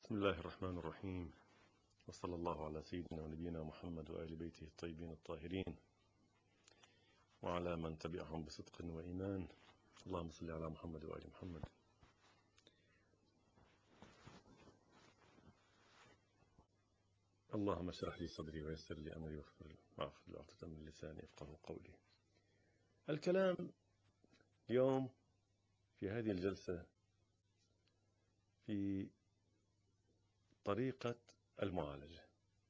بسم الله الرحمن الرحيم، وصلى الله على سيدنا ونبينا محمد وآل بيته الطيبين الطاهرين وعلى من تبعهم بصدق وإيمان. اللهم صل على محمد وآل محمد. اللهم اشرح لي صدري ويسر لي أمري واغفر لي عقدة من لساني يفقهوا قولي. الكلام اليوم في هذه الجلسة في طريقة المعالجة.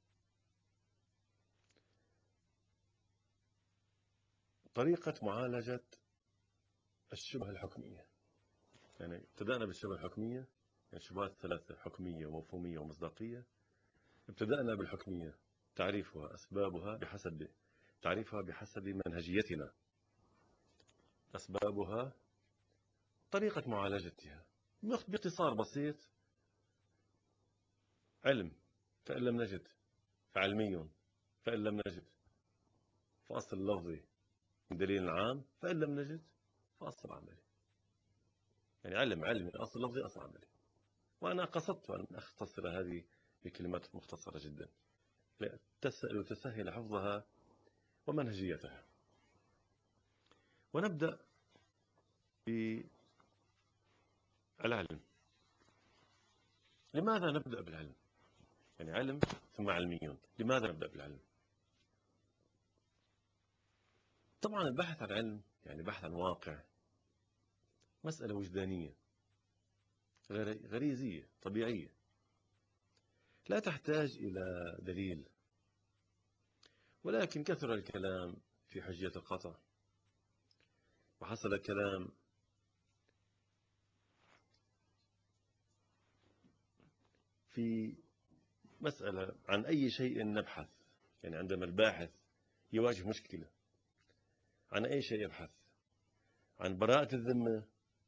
طريقة معالجة الشبهة الحكمية. يعني ابتدأنا بالشبهة الحكمية، يعني الشبهات الثلاثة: حكمية ومفهومية ومصداقية. ابتدأنا بالحكمية، تعريفها، أسبابها بحسب تعريفها بحسب منهجيتنا، أسبابها، طريقة معالجتها. باختصار بسيط: علم، فإن لم نجد فعلمي، فإن لم نجد فأصل لفظي من دليل عام، فإن لم نجد فأصل عملي. يعني علم علمي، أصل لفظي، أصل عملي. وأنا قصدت أن أختصر هذه بكلمات مختصرة جدا لتسهل حفظها ومنهجيتها. ونبدأ بالعلم. لماذا نبدأ بالعلم؟ يعني علم ثم علميون. لماذا نبدأ بالعلم؟ طبعا البحث عن علم يعني بحث عن واقع، مسألة وجدانية غريزية طبيعية، لا تحتاج إلى دليل. ولكن كثر الكلام في حجية القطع، وحصل الكلام في مسألة عن أي شيء نبحث. يعني عندما الباحث يواجه مشكلة، عن أي شيء يبحث؟ عن براءة الذمة.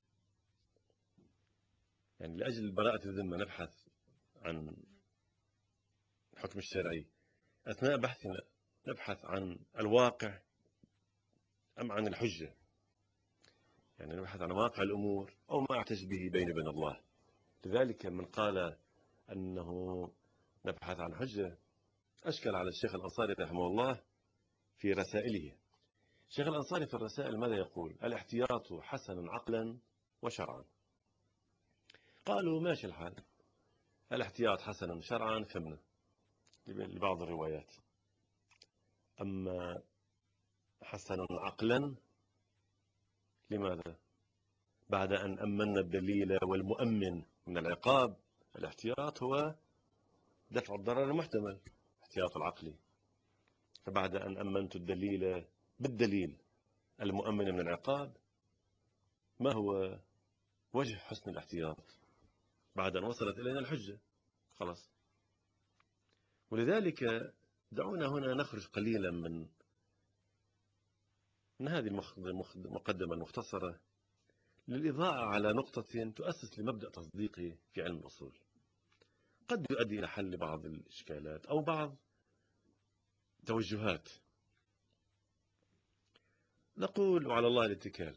يعني لأجل براءة الذمة نبحث عن الحكم الشرعي. أثناء بحثنا نبحث عن الواقع أم عن الحجة؟ يعني نبحث عن واقع الأمور أو ما اعتج به بيني وبين الله. لذلك من قال أنه نبحث عن حجة أشكل على الشيخ الأنصاري رحمه الله في رسائله. الشيخ الأنصاري في الرسائل ماذا يقول؟ الاحتياط حسن عقلا وشرعا. قالوا ماشي الحال، الاحتياط حسن شرعا فهمنا لبعض الروايات، أما حسن عقلا لماذا؟ بعد أن أمنا الدليل والمؤمن من العقاب. الاحتياط هو دفع الضرر المحتمل، احتياط العقلي. فبعد أن أمنت الدليل بالدليل المؤمن من العقاب، ما هو وجه حسن الاحتياط؟ بعد أن وصلت إلينا الحجة خلاص. ولذلك دعونا هنا نخرج قليلا من هذه المقدمة المختصرة للإضاءة على نقطة تؤسس لمبدأ تصديقي في علم الأصول، قد يؤدي إلى حل بعض الإشكالات أو بعض توجهات. نقول وعلى الله الاتكال.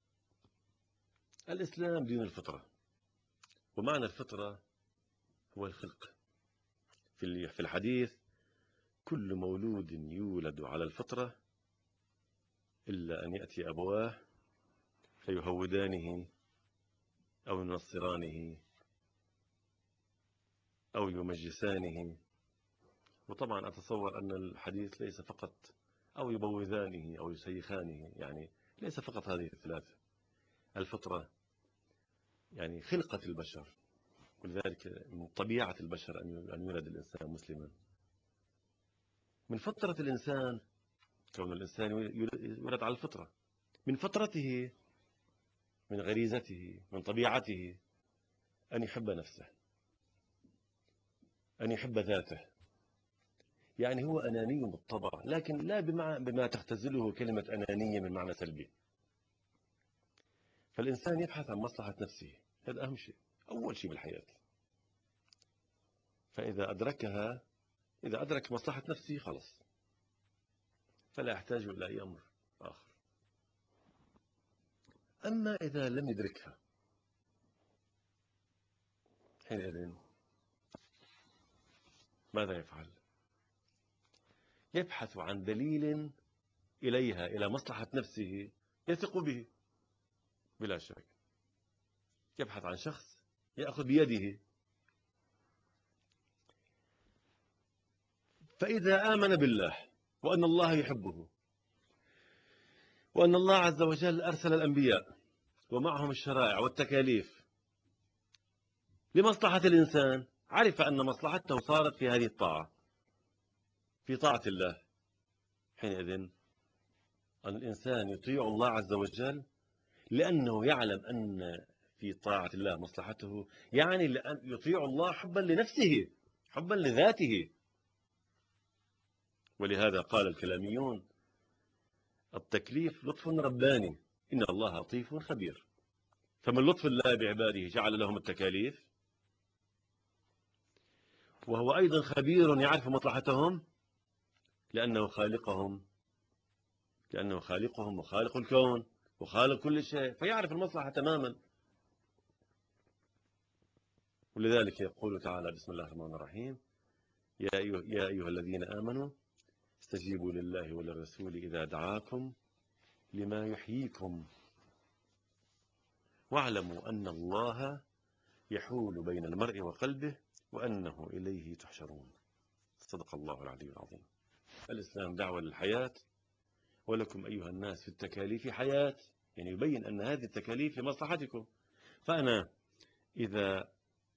الإسلام دين الفطرة، ومعنى الفطرة هو الخلق. في الحديث: كل مولود يولد على الفطرة إلا أن يأتي أبواه فيهودانه أو ينصرانه أو يمجسانه. وطبعا أتصور أن الحديث ليس فقط أو يبوذانه أو يسيخانه، يعني ليس فقط هذه الثلاثة. الفطرة يعني خلقة البشر، ولذلك من طبيعة البشر أن يولد الإنسان مسلما. من فطرة الإنسان، كون الإنسان يولد على الفطرة، من فطرته، من غريزته، من طبيعته أن يحب نفسه، أن يحب ذاته. يعني هو أناني بالطبع، لكن لا بما تختزله كلمة أنانية من معنى سلبي. فالإنسان يبحث عن مصلحة نفسه، هذا أهم شيء، أول شيء بالحياة. فإذا أدركها، إذا أدرك مصلحة نفسه خلص، فلا يحتاج إلى أي أمر آخر. أما إذا لم يدركها، حينئذ ماذا يفعل؟ يبحث عن دليل إليها، إلى مصلحة نفسه يثق به بلا شك. يبحث عن شخص يأخذ بيده. فإذا آمن بالله وأن الله يحبه وأن الله عز وجل أرسل الأنبياء ومعهم الشرائع والتكاليف لمصلحة الإنسان، عرف أن مصلحته صارت في هذه الطاعة، في طاعة الله. حينئذ أن الإنسان يطيع الله عز وجل لأنه يعلم أن في طاعة الله مصلحته، يعني لأن يطيع الله حبا لنفسه، حبا لذاته. ولهذا قال الكلاميون: التكليف لطف رباني، إن الله لطيف خبير. فمن لطف الله بعباده جعل لهم التكاليف، وهو أيضا خبير يعرف مصلحتهم لأنه خالقهم، لأنه خالقهم وخالق الكون وخالق كل شيء، فيعرف المصلحة تماما. ولذلك يقول تعالى: بسم الله الرحمن الرحيم: يا أيها الذين آمنوا استجيبوا لله وللرسول إذا دعاكم لما يحييكم واعلموا أن الله يحول بين المرء وقلبه وأنه إليه تحشرون. صدق الله العلي العظيم. الإسلام دعوة للحياة، ولكم أيها الناس في التكاليف حياة، يعني يبين أن هذه التكاليف لمصلحتكم. فأنا إذا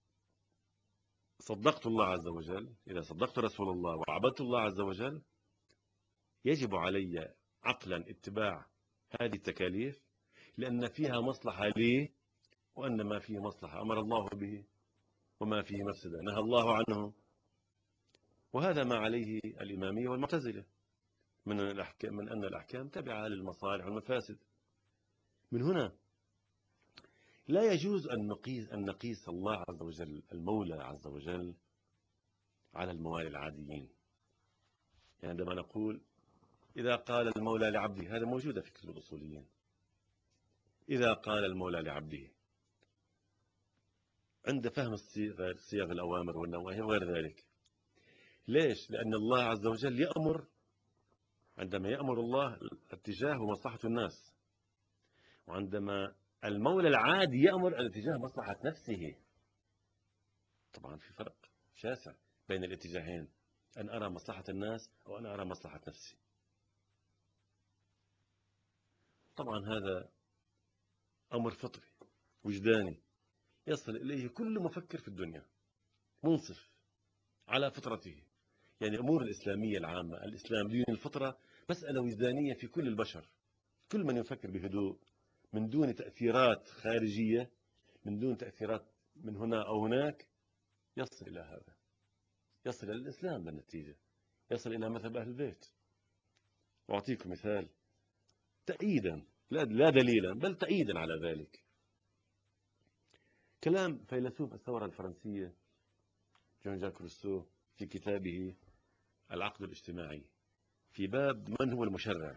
صدقت الله عز وجل، إذا صدقت رسول الله وعبدت الله عز وجل، يجب علي عقلا اتباع هذه التكاليف، لأن فيها مصلحة لي، وأن ما فيه مصلحة أمر الله به، وما فيه مفسدة نهى الله عنه. وهذا ما عليه الإمامية والمعتزلة من أن الأحكام تبعة للمصالح والمفاسد. من هنا لا يجوز أن نقيس الله عز وجل، المولى عز وجل، على الموالي العاديين. يعني عندما نقول إذا قال المولى لعبده، هذا موجود في كتب الأصوليين. إذا قال المولى لعبده، عند فهم صيغ الأوامر والنواهي وغير ذلك. ليش؟ لأن الله عز وجل يأمر، عندما يأمر الله اتجاه مصلحة الناس، وعندما المولى العادي يأمر الاتجاه مصلحة نفسه. طبعا في فرق شاسع بين الاتجاهين، أن أرى مصلحة الناس أو أن أرى مصلحة نفسي. طبعا هذا أمر فطري وجداني يصل إليه كل مفكر في الدنيا منصف على فطرته. يعني الأمور الإسلامية العامة، الإسلام دين الفطرة، مسألة وجدانية في كل البشر. كل من يفكر بهدوء من دون تأثيرات خارجية، من دون تأثيرات من هنا أو هناك، يصل إلى هذا، يصل إلى الإسلام بالنتيجة، يصل إلى مذهب أهل البيت. وأعطيكم مثال تأييدا، لا دليلا بل تأييدا على ذلك. كلام فيلسوف الثورة الفرنسية جون جاك روسو في كتابه العقد الاجتماعي في باب من هو المشرع،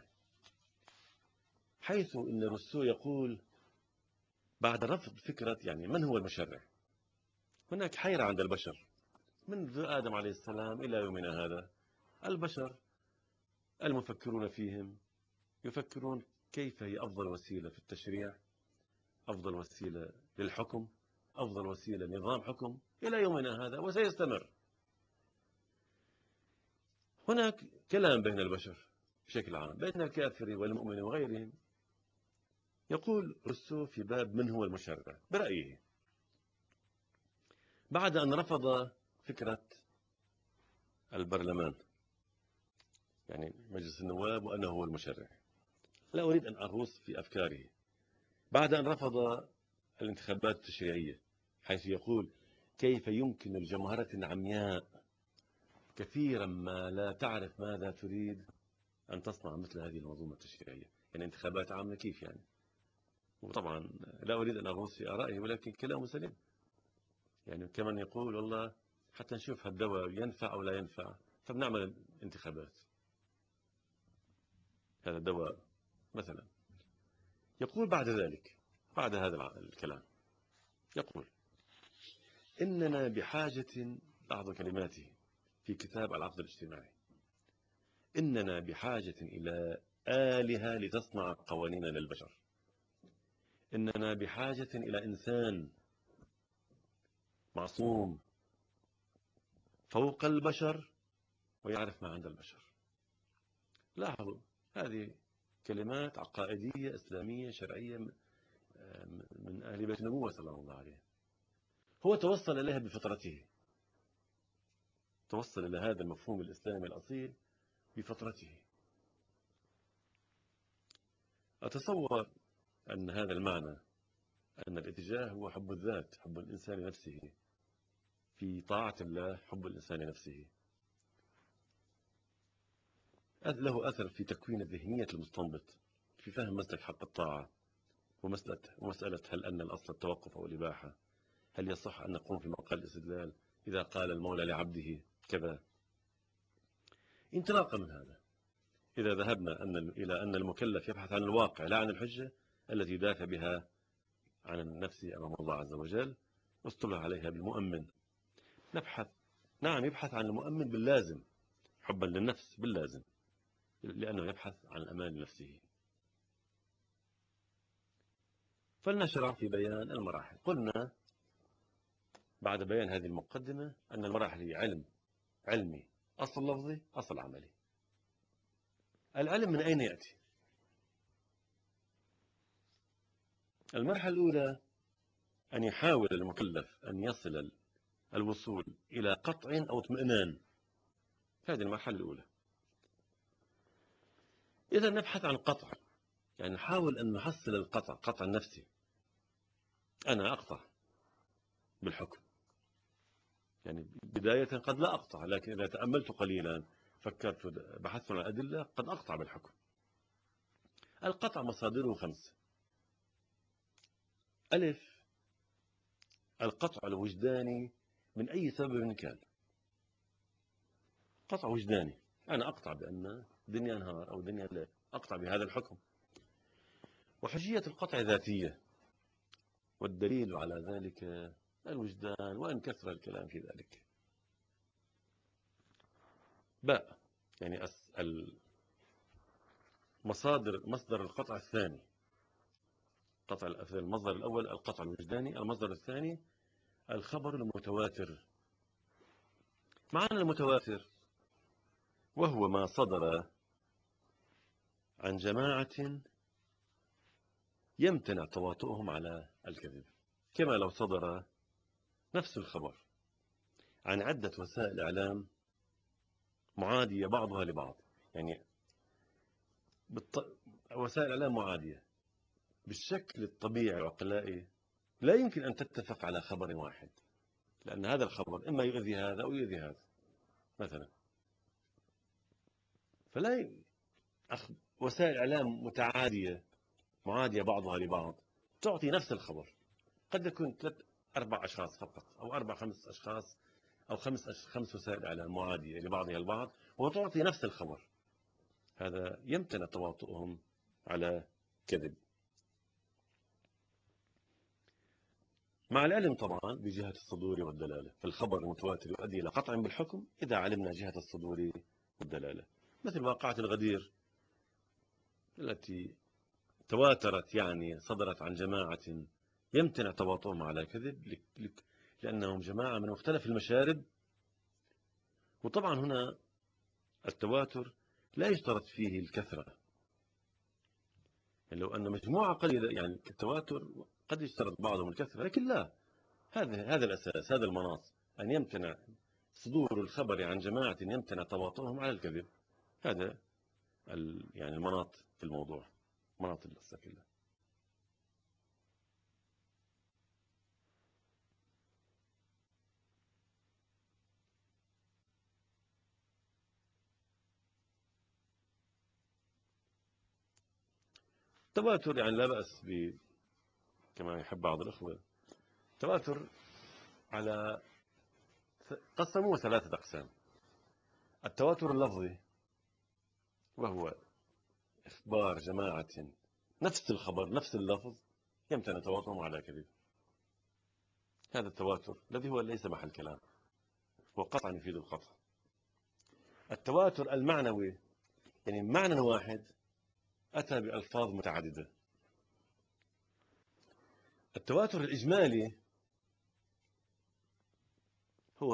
حيث إن روسو يقول بعد رفض فكرة يعني من هو المشرع، هناك حيرة عند البشر منذ آدم عليه السلام إلى يومنا هذا. البشر المفكرون فيهم يفكرون كيف هي أفضل وسيلة في التشريع، أفضل وسيلة للحكم، أفضل وسيلة نظام حكم إلى يومنا هذا وسيستمر. هناك كلام بين البشر بشكل عام، بين الكافر والمؤمن وغيرهم. يقول روسو في باب من هو المشرع برأيه، بعد أن رفض فكرة البرلمان، يعني مجلس النواب، وأنه هو المشرع، لا أريد أن أغوص في أفكاره، بعد أن رفض الانتخابات التشريعية، حيث يقول كيف يمكن لجمهرة عمياء كثيرا ما لا تعرف ماذا تريد أن تصنع مثل هذه المنظومة التشريعية، يعني انتخابات عامة كيف يعني. وطبعا لا أريد أن أغوص في آرائه، ولكن كلامه سليم. يعني كمان يقول والله حتى نشوف هالدواء ينفع أو لا ينفع فبنعمل انتخابات، هذا الدواء مثلا. يقول بعد ذلك، بعد هذا الكلام، يقول إننا بحاجة، بعض كلماته، في كتاب العقد الاجتماعي: إننا بحاجة إلى آلهة لتصنع قوانين للبشر. إننا بحاجة إلى إنسان معصوم فوق البشر ويعرف ما عند البشر. لاحظوا، هذه كلمات عقائدية إسلامية شرعية من أهل بيت النبوة صلى الله عليه. هو توصل إليها بفطرته، توصل إلى هذا المفهوم الإسلامي الأصيل بفطرته. أتصور أن هذا المعنى، أن الاتجاه هو حب الذات، حب الإنسان نفسه في طاعة الله، حب الإنسان نفسه، له أثر في تكوين ذهنية المستنبط في فهم مسلك حق الطاعة، ومسألة هل أن الأصل التوقف أو الإباحة، هل يصح أن نقوم في مقال الاستدلال إذا قال المولى لعبده كذا. انطلاقا من هذا، إذا ذهبنا إلى أن المكلف يبحث عن الواقع لا عن الحجة التي يدافع بها عن النفس أمام الله عز وجل واصطلح عليها بالمؤمن، يبحث عن المؤمن باللازم، حبا للنفس باللازم، لأنه يبحث عن الأمان لنفسه. فلنشرع في بيان المراحل. قلنا بعد بيان هذه المقدمة أن المراحل هي علمي، أصل لفظي، أصل عملي. العلم من أين يأتي؟ المرحلة الأولى أن يحاول المكلف أن يصل الوصول إلى قطع أو اطمئنان. هذه المرحلة الأولى. إذا نبحث عن قطع، يعني نحاول أن نحصل القطع، قطع النفسي. أنا أقطع بالحكم، يعني بداية قد لا أقطع، لكن إذا تأملت قليلا، فكرت، بحثت عن الأدلة، قد أقطع بالحكم. القطع مصادره 5. ألف، القطع الوجداني من أي سبب كان. قطع وجداني، أنا أقطع بأن دنيا نهار أو دنيا ليل، أقطع بهذا الحكم. وحجية القطع ذاتية، والدليل على ذلك الوجدان، وإن كثر الكلام في ذلك. باء، يعني مصدر القطع الثاني. المصدر الأول القطع الوجداني، المصدر الثاني الخبر المتواتر. معنى المتواتر وهو ما صدر عن جماعة يمتنع تواطؤهم على الكذب، كما لو صدر نفس الخبر عن عدة وسائل إعلام معادية بعضها لبعض، يعني وسائل إعلام معادية بالشكل الطبيعي العقلائي لا يمكن أن تتفق على خبر واحد، لأن هذا الخبر إما يؤذي هذا أو يؤذي هذا مثلا. فلا وسائل إعلام متعادية معادية بعضها لبعض تعطي نفس الخبر، قد يكون 3-4 أشخاص فقط، أو 4-5 أشخاص، أو 5 وسائل إعلام معادية لبعضها البعض وتعطي نفس الخبر. هذا يمتنع تواطؤهم على كذب، مع العلم طبعا بجهة الصدور والدلالة. فالخبر المتواتر يؤدي إلى قطع بالحكم إذا علمنا جهة الصدور والدلالة، مثل واقعة الغدير التي تواترت، يعني صدرت عن جماعة يمتنع تواطؤهم على كذب لأنهم جماعة من مختلف المشارب. وطبعا هنا التواتر لا يشترط فيه الكثرة، يعني لو أن مجموعة قليلة، يعني التواتر قد يشترط بعضهم الكثرة، لكن لا، هذا الأساس، هذا المناط، أن يمتنع صدور الخبر عن جماعة يمتنع تواطؤهم على الكذب. هذا يعني المناط في الموضوع، مناط القصة كلها. التواتر يعني لا بأس كما يحب بعض الأخوة، التواتر على قسموه 3 أقسام. التواتر اللفظي، وهو إخبار جماعة نفس الخبر نفس اللفظ يمتنع تواطؤهم على كذب. هذا التواتر الذي هو ليس محل كلام، هو قطعا يفيد القطع. التواتر المعنوي يعني معنى واحد أتى بألفاظ متعددة. التواتر الإجمالي هو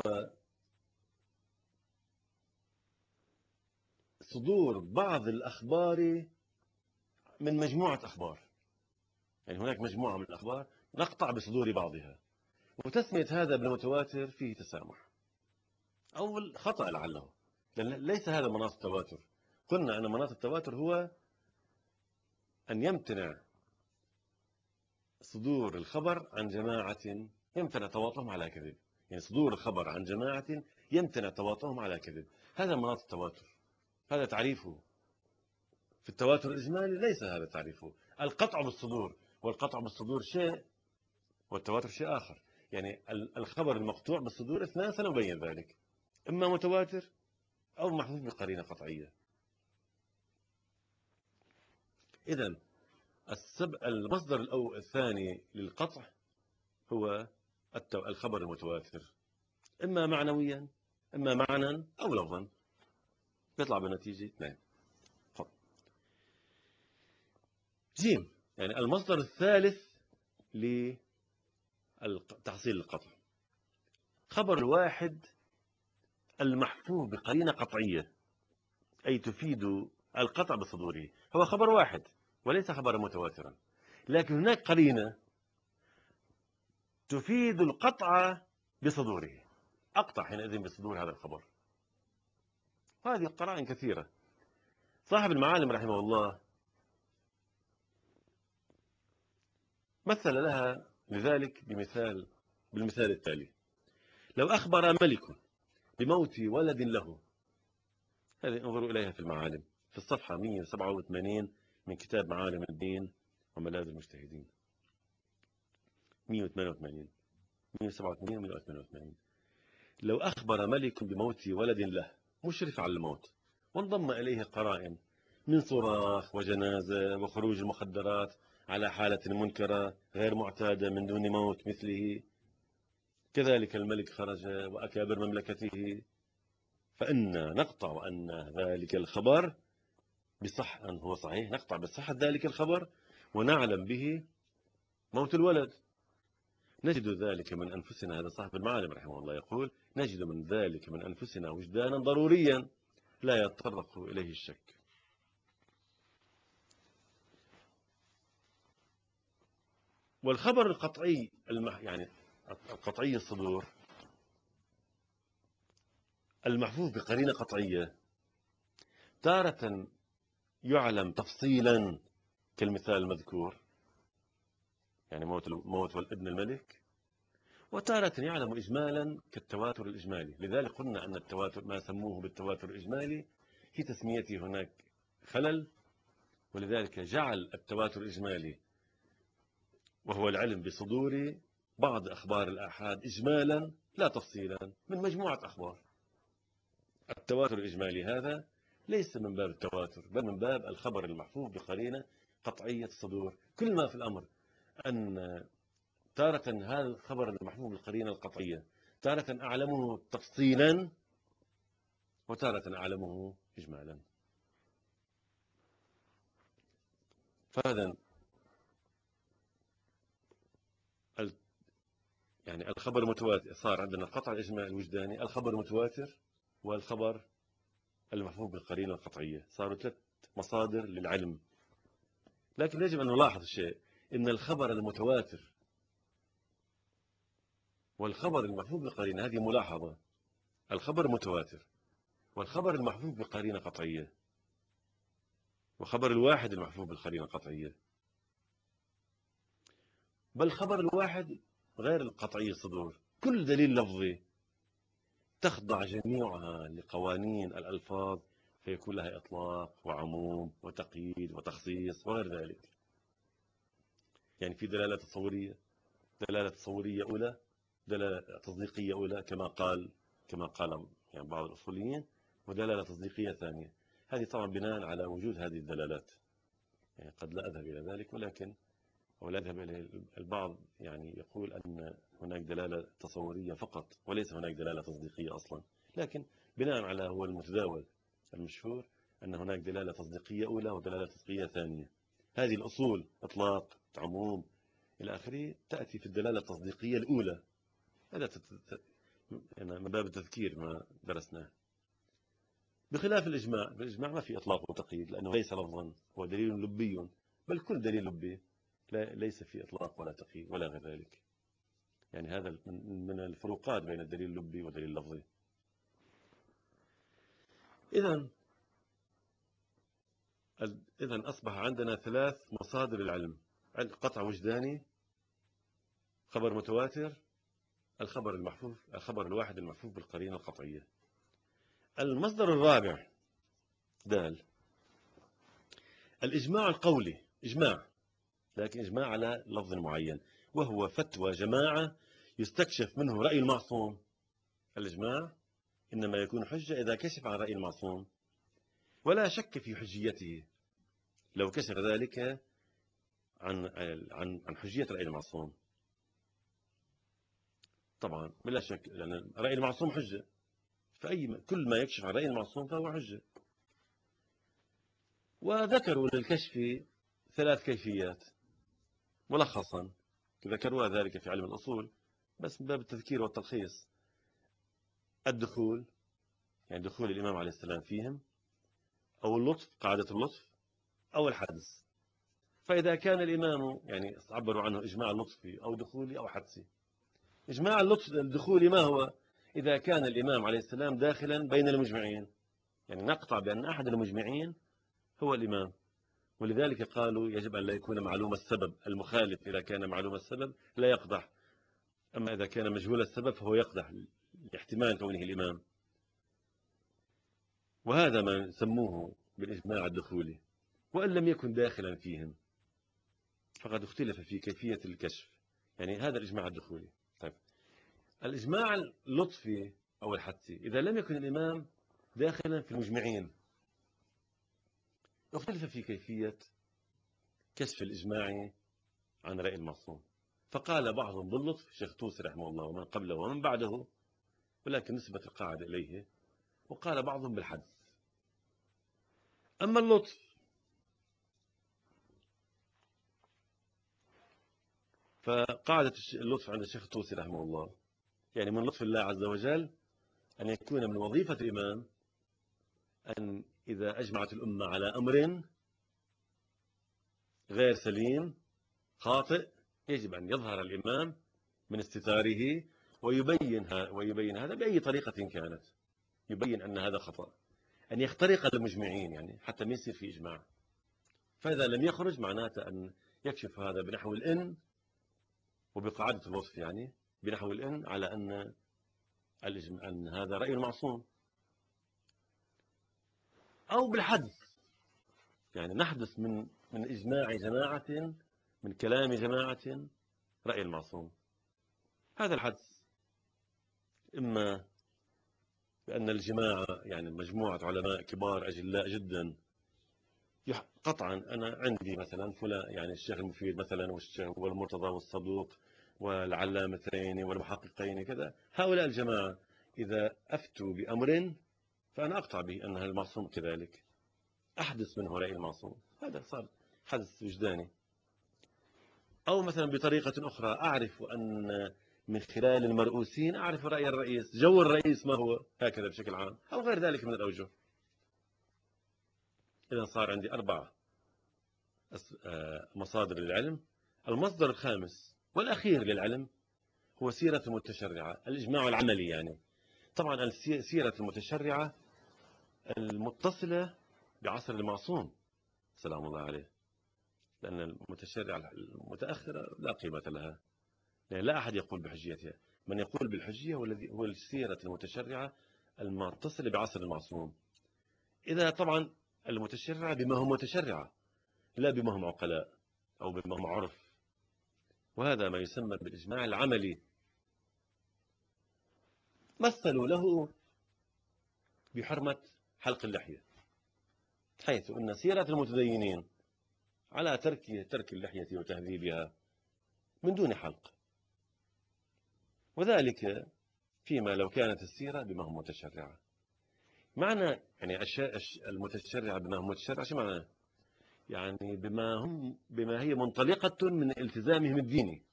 صدور بعض الأخبار من مجموعة أخبار، يعني هناك مجموعة من الأخبار نقطع بصدور بعضها، وتسمية هذا بالمتواتر فيه تسامح أو خطأ لعله، لأن ليس هذا مناط التواتر. قلنا أن مناط التواتر هو أن يمتنع صدور الخبر عن جماعة يمتنع تواطؤهم على كذب، يعني صدور الخبر عن جماعة يمتنع تواطؤهم على كذب، هذا مناط التواتر، هذا تعريفه. في التواتر الإجمالي ليس هذا تعريفه. القطع بالصدور، والقطع بالصدور شيء والتواتر شيء آخر. يعني الخبر المقطوع بالصدور اثنان سنبين ذلك، إما متواتر أو محفوظ بقرينة قطعية. إذن المصدر الثاني للقطع هو الخبر المتواتر، إما معنويا إما معنى أو لفظا، يطلع بنتيجة اثنين. جيم يعني المصدر الثالث لتحصيل القطع، خبر الواحد المحفوظ بقرينة قطعية، أي تفيد القطع بصدوره. هو خبر واحد وليس خبرا متواترا، لكن هناك قرينة تفيد القطع بصدوره، أقطع حينئذ بصدور هذا الخبر. هذه قرائن كثيرة. صاحب المعالم رحمه الله مثل لها لذلك بالمثال التالي: لو أخبر ملك بموت ولد له، هذه انظروا إليها في المعالم في الصفحة 187 من كتاب معالم الدين وملاذ المجتهدين، 188 187 188. لو أخبر ملك بموت ولد له مشرف على الموت، وانضم إليه قرائن من صراخ وجنازة وخروج المخدرات على حالة منكرة غير معتادة من دون موت مثله، كذلك الملك خرج وأكابر مملكته، فإن نقطع أن ذلك الخبر بصح أن هو صحيح، نقطع بصحة ذلك الخبر ونعلم به موت الولد. نجد ذلك من أنفسنا، هذا صاحب المعالم رحمه الله يقول: نجد من ذلك من أنفسنا وجدانا ضروريا لا يتطرق إليه الشك. والخبر القطعي يعني القطعي الصدور المحفوظ بقرينة قطعية تارة يعلم تفصيلا كالمثال المذكور، يعني موت ابن الملك، وتارة يعلم إجمالا كالتواتر الإجمالي. لذلك قلنا أن التواتر ما سموه بالتواتر الإجمالي في تسميته هناك خلل، ولذلك جعل التواتر الإجمالي وهو العلم بصدور بعض أخبار الآحاد إجمالا لا تفصيلا من مجموعة أخبار. التواتر الإجمالي هذا ليس من باب التواتر، بل من باب الخبر المحفوظ بقرينة قطعية الصدور. كل ما في الأمر أن تارة هذا الخبر المحفوظ بالقرينة القطعية تارة أعلمه تفصيلا وتارة أعلمه إجمالا. فهذا يعني الخبر المتواتر صار عندنا القطع الإجمالي الوجداني، الخبر المتواتر، والخبر المحفوظ بالقرينة القطعية، صاروا ثلاث مصادر للعلم. لكن يجب أن نلاحظ شيء: إن الخبر المتواتر والخبر المحفوظ بالقرينة، هذه ملاحظة، الخبر متواتر والخبر المحفوظ بقرينة قطعية وخبر الواحد المحفوظ بالقرينة القطعية، بل خبر الواحد غير القطعي الصدور، كل دليل لفظي تخضع جميعها لقوانين الألفاظ فيكون لها إطلاق وعموم وتقييد وتخصيص وغير ذلك. يعني في دلالة تصورية أولى، دلالة تصديقية أولى كما قال يعني بعض الأصوليين، ودلالة تصديقية ثانية. هذه طبعا بناء على وجود هذه الدلالات، يعني قد لا أذهب إلى ذلك، ولكن أو لا يذهب إليه البعض، يعني يقول أن هناك دلالة تصورية فقط وليس هناك دلالة تصديقية أصلا. لكن بناء على هو المتداول المشهور أن هناك دلالة تصديقية أولى ودلالة تصديقية ثانية. هذه الأصول إطلاق، عموم إلى آخره تأتي في الدلالة التصديقية الأولى. هذا من باب التذكير ما درسناه. بخلاف الإجماع، بالإجماع ما في إطلاق وتقييد لأنه ليس لفظا، هو دليل لبي، بل كل دليل لبي ليس في إطلاق ولا تقييد ولا غير ذلك. يعني هذا من الفروقات بين الدليل اللبي والدليل اللفظي. إذن أصبح عندنا 3 مصادر العلم: قطع وجداني، خبر متواتر، الخبر الواحد المحفوف بالقرينة القطعية. المصدر الرابع الإجماع القولي، إجماع لكن إجماع على لفظ معين، وهو فتوى جماعة يستكشف منه رأي المعصوم. الإجماع إنما يكون حجة إذا كشف عن رأي المعصوم ولا شك في حجيته، لو كشف ذلك عن حجية رأي المعصوم. طبعا بلا شك، لأن رأي المعصوم حجة، كل ما يكشف عن رأي المعصوم فهو حجة. وذكروا للكشف 3 كيفيات ملخصا، ذكروا ذلك في علم الأصول بس من باب التذكير والتلخيص: الدخول، يعني دخول الإمام عليه السلام فيهم، أو اللطف، قاعدة اللطف، أو الحدس. فإذا كان الإمام، يعني عبروا عنه إجماع اللطفي أو دخولي أو حدسي. إجماع اللطف الدخولي ما هو؟ إذا كان الإمام عليه السلام داخلا بين المجمعين، يعني نقطع بأن أحد المجمعين هو الإمام، ولذلك قالوا يجب أن لا يكون معلوم السبب. المخالف إذا كان معلوم السبب لا يقدح، أما إذا كان مجهول السبب فهو يقدح لاحتمال كونه الإمام. وهذا ما سموه بالإجماع الدخولي. وإن لم يكن داخلا فيهم فقد اختلف في كيفية الكشف، يعني هذا الإجماع الدخولي. طيب، الإجماع اللطفي أو الحدسي، إذا لم يكن الإمام داخلا في المجمعين اختلف في كيفية كشف الإجماع عن رأي المعصوم. فقال بعضهم باللطف، الشيخ توسي رحمه الله ومن قبله ومن بعده، ولكن نسبة القاعدة إليه. وقال بعضهم بالحدس. أما اللطف فقاعدة اللطف عند الشيخ توسي رحمه الله، يعني من لطف الله عز وجل أن يكون من وظيفة الإمام أن إذا أجمعت الأمة على أمر غير سليم خاطئ يجب أن يظهر الإمام من استتاره ويبين هذا بأي طريقة كانت، يبين أن هذا خطأ، أن يخترق المجمعين يعني حتى ما يصير في إجماع. فإذا لم يخرج معناته أن يكشف هذا بنحو الإن وبقاعدة الوصف، يعني بنحو الإن على أن هذا رأي المعصوم، أو بالحدث، يعني نحدث من إجماع جماعة، من كلام جماعة رأي المعصوم. هذا الحدث إما بأن الجماعة يعني مجموعة علماء كبار أجلاء جدا، قطعا أنا عندي مثلا فلان، يعني الشيخ المفيد مثلا والمرتضى والصدوق والعلامتين والمحققين كذا، هؤلاء الجماعة إذا أفتوا بأمر فأنا أقطع به أنها المعصوم كذلك، أحدث منه رأي المعصوم. هذا صار حدث وجداني. أو مثلا بطريقة أخرى أعرف أن من خلال المرؤوسين أعرف رأي الرئيس، جو الرئيس ما هو، هكذا بشكل عام، أو غير ذلك من الأوجه. إذا صار عندي 4 مصادر للعلم. المصدر الخامس والأخير للعلم هو سيرة المتشرعة، الإجماع العملي. يعني طبعا سيرة المتشرعة المتصلة بعصر المعصوم سلام الله عليه، لأن المتشرعة المتأخرة لا قيمة لها، يعني لا أحد يقول بحجيتها. من يقول بالحجية هو السيرة المتشرعة المتصلة بعصر المعصوم. إذا طبعا المتشرعة بما هم متشرعة، لا بما هم عقلاء أو بما هم عرف، وهذا ما يسمى بالإجماع العملي. مثلوا له بحرمة حلق اللحية، حيث أن سيرة المتدينين على ترك اللحية وتهذيبها من دون حلق، وذلك فيما لو كانت السيرة بما هو متشرعة. معنى يعني المتشرعة بما هو متشرع شو معناه؟ يعني بما هي منطلقة من التزامهم الديني،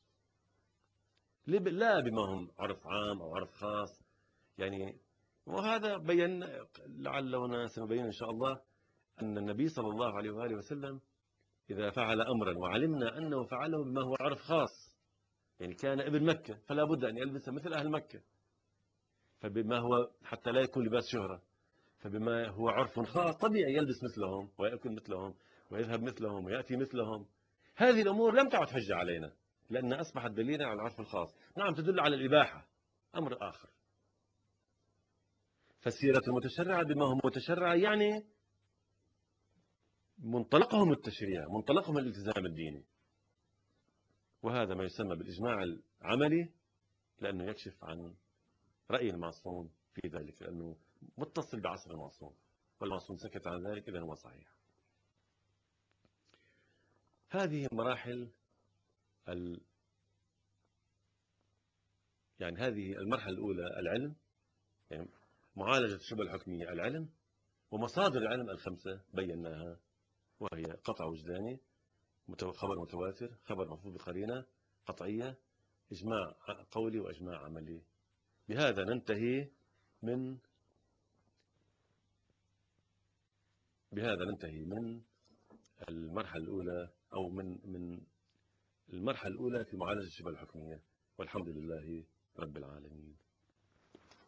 لا بما هم عرف عام أو عرف خاص يعني. وهذا بين، لعلنا سنبين إن شاء الله، أن النبي صلى الله عليه وآله وسلم إذا فعل أمرا وعلمنا أنه فعله بما هو عرف خاص، يعني كان ابن مكة فلا بد أن يلبس مثل أهل مكة، فبما هو حتى لا يكون لباس شهرة، فبما هو عرف خاص طبيعي يلبس مثلهم ويأكل مثلهم ويذهب مثلهم ويأتي مثلهم. هذه الأمور لم تعد حجة علينا لأنها أصبحت دليلا على العرف الخاص. نعم تدل على الإباحة، أمر آخر. فالسيرة المتشرعة بما هو متشرع يعني منطلقهم التشريع، منطلقهم الالتزام الديني، وهذا ما يسمى بالإجماع العملي، لأنه يكشف عن رأي المعصوم في ذلك، لأنه متصل بعصر المعصوم، والمعصوم سكت عن ذلك، إذن هو صحيح. هذه مراحل يعني هذه المرحلة الأولى العلم، يعني معالجة الشبهة الحكمية العلم، ومصادر العلم الخمسة بيناها، وهي قطع وجداني، خبر متواتر، خبر مفهوم بقرينة قطعية، إجماع قولي وإجماع عملي. بهذا ننتهي من المرحلة الأولى، أو من المرحلة الأولى في معالجة الشبهة الحكمية، والحمد لله رب العالمين.